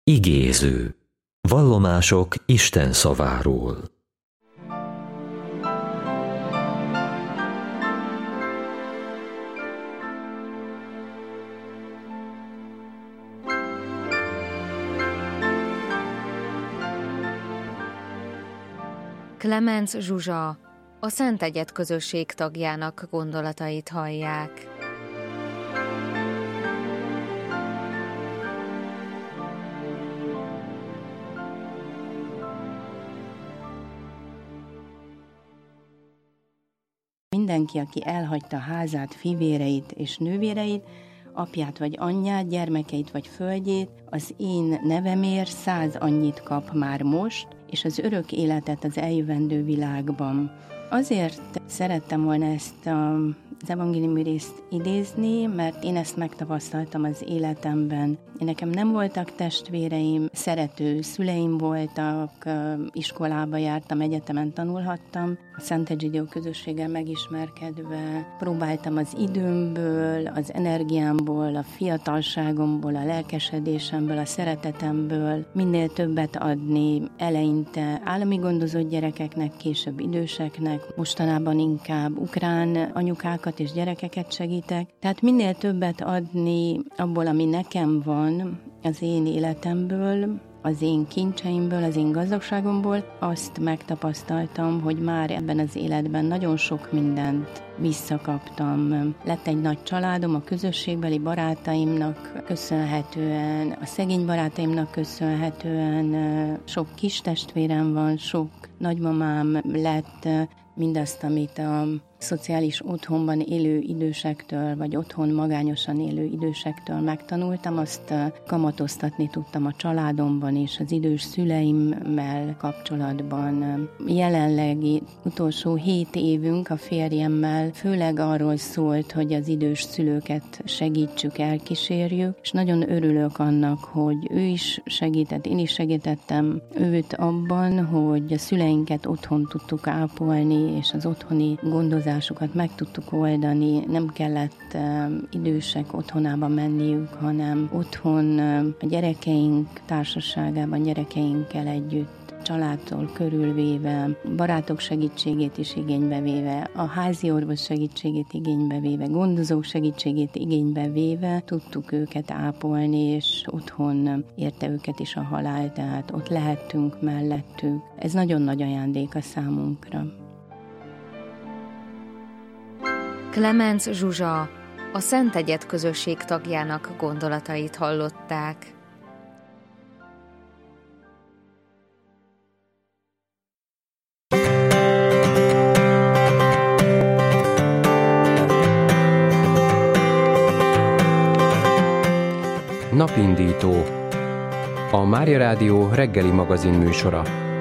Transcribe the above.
Igéző. Vallomások Isten szaváról. Klemenc Zsuzsa, a Szent Egyed közösség tagjának gondolatait hallják. Mindenki, aki elhagyta házát, fivéreit és nővéreit, apját vagy anyját, gyermekeit vagy földjét, az én nevemért 100 annyit kap már most, és az örök életet az eljövendő világban. Azért szerettem volna ezt az evangéliumi részt idézni, mert én ezt megtapasztaltam az életemben. Nekem nem voltak testvéreim, szerető szüleim voltak, iskolába jártam, egyetemen tanulhattam. A Szent Egidio közösséggel megismerkedve próbáltam az időmből, az energiámból, a fiatalságomból, a lelkesedésemből, a szeretetemből minél többet adni, eleinte állami gondozott gyerekeknek, később időseknek, mostanában inkább ukrán anyukákat és gyerekeket segítek. Tehát minél többet adni abból, ami nekem van, az én életemből, az én kincseimből, az én gazdagságomból, azt megtapasztaltam, hogy már ebben az életben nagyon sok mindent visszakaptam. Lett egy nagy családom, a közösségbeli barátaimnak köszönhetően, a szegény barátaimnak köszönhetően, sok kis testvérem van, sok nagymamám lett, mindazt, amit a szociális otthonban élő idősektől, vagy otthon magányosan élő idősektől megtanultam, azt kamatoztatni tudtam a családomban és az idős szüleimmel kapcsolatban. Jelenlegi utolsó 7 évünk a férjemmel főleg arról szólt, hogy az idős szülőket segítsük, elkísérjük, és nagyon örülök annak, hogy ő is segített, én is segítettem őt abban, hogy a szüleinket otthon tudtuk ápolni, és az otthoni gondozásokat meg tudtuk oldani, nem kellett idősek otthonába menniük, hanem otthon a gyerekeink társaságában, gyerekeinkkel együtt, családtól körülvéve, barátok segítségét is igénybe véve, a házi orvos segítségét igénybe véve, gondozók segítségét igénybe véve tudtuk őket ápolni, és otthon érte őket is a halál, tehát ott lehettünk mellettük. Ez nagyon nagy ajándék a számunkra. Klemenc Zsuzsa, a Szent Egyed közösség tagjának gondolatait hallották. Napindító. A Mária Rádió reggeli magazin műsora.